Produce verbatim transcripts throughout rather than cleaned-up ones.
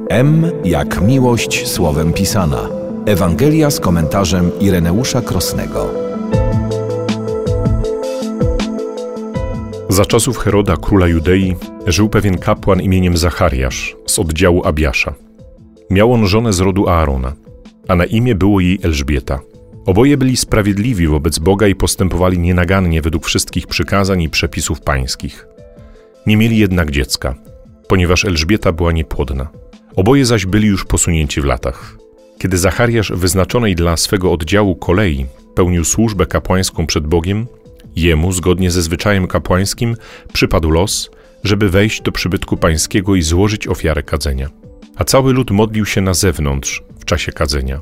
M jak miłość słowem pisana. Ewangelia z komentarzem Ireneusza Krosnego. Za czasów Heroda, króla Judei, żył pewien kapłan imieniem Zachariasz z oddziału Abiasza. Miał on żonę z rodu Aarona, a na imię było jej Elżbieta. Oboje byli sprawiedliwi wobec Boga i postępowali nienagannie według wszystkich przykazań i przepisów pańskich. Nie mieli jednak dziecka, ponieważ Elżbieta była niepłodna. Oboje zaś byli już posunięci w latach. Kiedy Zachariasz wyznaczonej dla swego oddziału kolei pełnił służbę kapłańską przed Bogiem, jemu, zgodnie ze zwyczajem kapłańskim, przypadł los, żeby wejść do przybytku pańskiego i złożyć ofiarę kadzenia. A cały lud modlił się na zewnątrz w czasie kadzenia.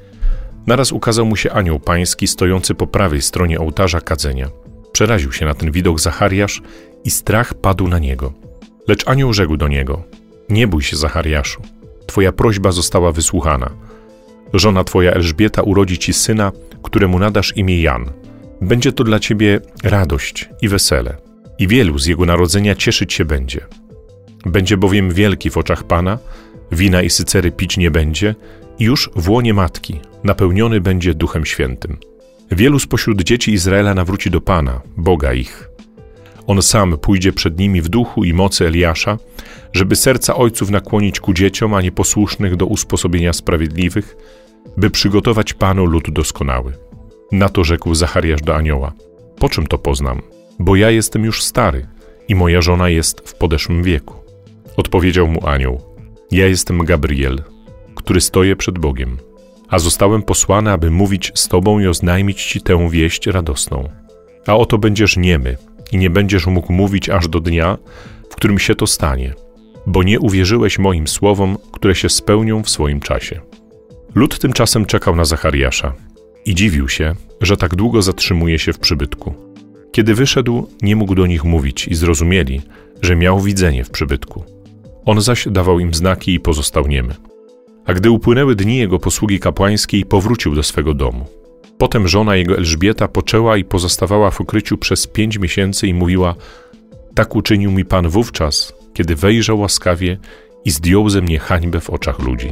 Naraz ukazał mu się anioł pański stojący po prawej stronie ołtarza kadzenia. Przeraził się na ten widok Zachariasz i strach padł na niego. Lecz anioł rzekł do niego: nie bój się, Zachariaszu, twoja prośba została wysłuchana. Żona twoja Elżbieta urodzi ci syna, któremu nadasz imię Jan. Będzie to dla ciebie radość i wesele, i wielu z jego narodzenia cieszyć się będzie. Będzie bowiem wielki w oczach Pana, wina i sycery pić nie będzie i już w łonie matki napełniony będzie Duchem Świętym. Wielu spośród dzieci Izraela nawróci do Pana, Boga ich. On sam pójdzie przed nimi w duchu i mocy Eliasza, żeby serca ojców nakłonić ku dzieciom, a nieposłusznych do usposobienia sprawiedliwych, by przygotować Panu lud doskonały. Na to rzekł Zachariasz do anioła: po czym to poznam? Bo ja jestem już stary i moja żona jest w podeszłym wieku. Odpowiedział mu anioł: ja jestem Gabriel, który stoję przed Bogiem, a zostałem posłany, aby mówić z tobą i oznajmić ci tę wieść radosną. A oto będziesz niemy i nie będziesz mógł mówić aż do dnia, w którym się to stanie, bo nie uwierzyłeś moim słowom, które się spełnią w swoim czasie. Lud tymczasem czekał na Zachariasza i dziwił się, że tak długo zatrzymuje się w przybytku. Kiedy wyszedł, nie mógł do nich mówić i zrozumieli, że miał widzenie w przybytku. On zaś dawał im znaki i pozostał niemy. A gdy upłynęły dni jego posługi kapłańskiej, powrócił do swego domu. Potem żona jego Elżbieta poczęła i pozostawała w ukryciu przez pięć miesięcy i mówiła: tak uczynił mi Pan wówczas, kiedy wejrzał łaskawie i zdjął ze mnie hańbę w oczach ludzi.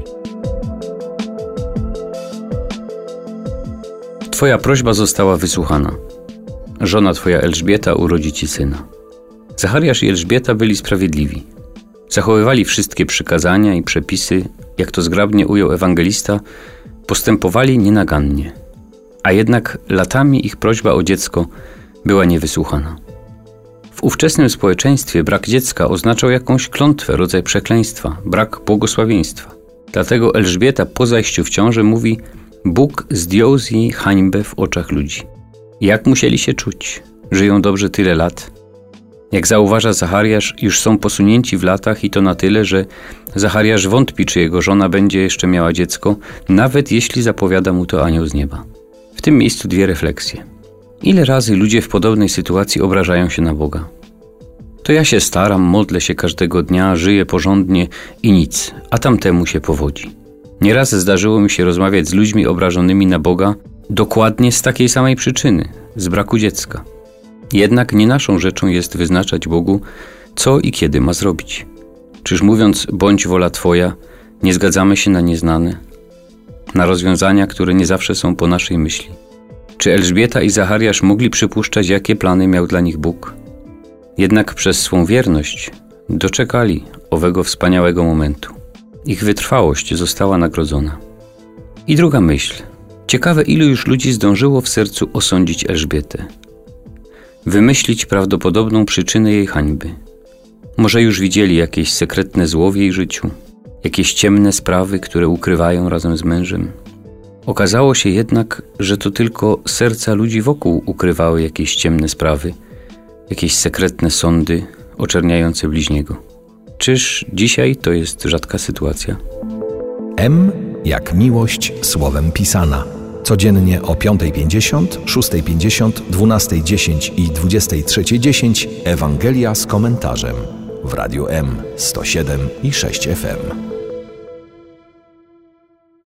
Twoja prośba została wysłuchana. Żona twoja Elżbieta urodzi ci syna. Zachariasz i Elżbieta byli sprawiedliwi. Zachowywali wszystkie przykazania i przepisy, jak to zgrabnie ujął ewangelista, postępowali nienagannie. A jednak latami ich prośba o dziecko była niewysłuchana. W ówczesnym społeczeństwie brak dziecka oznaczał jakąś klątwę, rodzaj przekleństwa, brak błogosławieństwa. Dlatego Elżbieta po zajściu w ciążę mówi: Bóg zdjął z niej hańbę w oczach ludzi. Jak musieli się czuć? Żyją dobrze tyle lat. Jak zauważa Zachariasz, już są posunięci w latach i to na tyle, że Zachariasz wątpi, czy jego żona będzie jeszcze miała dziecko, nawet jeśli zapowiada mu to anioł z nieba. W tym miejscu dwie refleksje. Ile razy ludzie w podobnej sytuacji obrażają się na Boga? To ja się staram, modlę się każdego dnia, żyję porządnie i nic, a tamtemu się powodzi. Nieraz zdarzyło mi się rozmawiać z ludźmi obrażonymi na Boga dokładnie z takiej samej przyczyny, z braku dziecka. Jednak nie naszą rzeczą jest wyznaczać Bogu, co i kiedy ma zrobić. Czyż mówiąc bądź wola Twoja, nie zgadzamy się na nieznane, na rozwiązania, które nie zawsze są po naszej myśli? Czy Elżbieta i Zachariasz mogli przypuszczać, jakie plany miał dla nich Bóg? Jednak przez swą wierność doczekali owego wspaniałego momentu. Ich wytrwałość została nagrodzona. I druga myśl. Ciekawe, ilu już ludzi zdążyło w sercu osądzić Elżbietę. Wymyślić prawdopodobną przyczynę jej hańby. Może już widzieli jakieś sekretne zło w jej życiu, jakieś ciemne sprawy, które ukrywają razem z mężem. Okazało się jednak, że to tylko serca ludzi wokół ukrywały jakieś ciemne sprawy, jakieś sekretne sądy oczerniające bliźniego. Czyż dzisiaj to jest rzadka sytuacja? M jak miłość słowem pisana. Codziennie o piątej pięćdziesiąt, szóstej pięćdziesiąt, dwunastej dziesięć i dwudziestej trzeciej dziesięć Ewangelia z komentarzem w Radiu M sto siedem i sześć F M.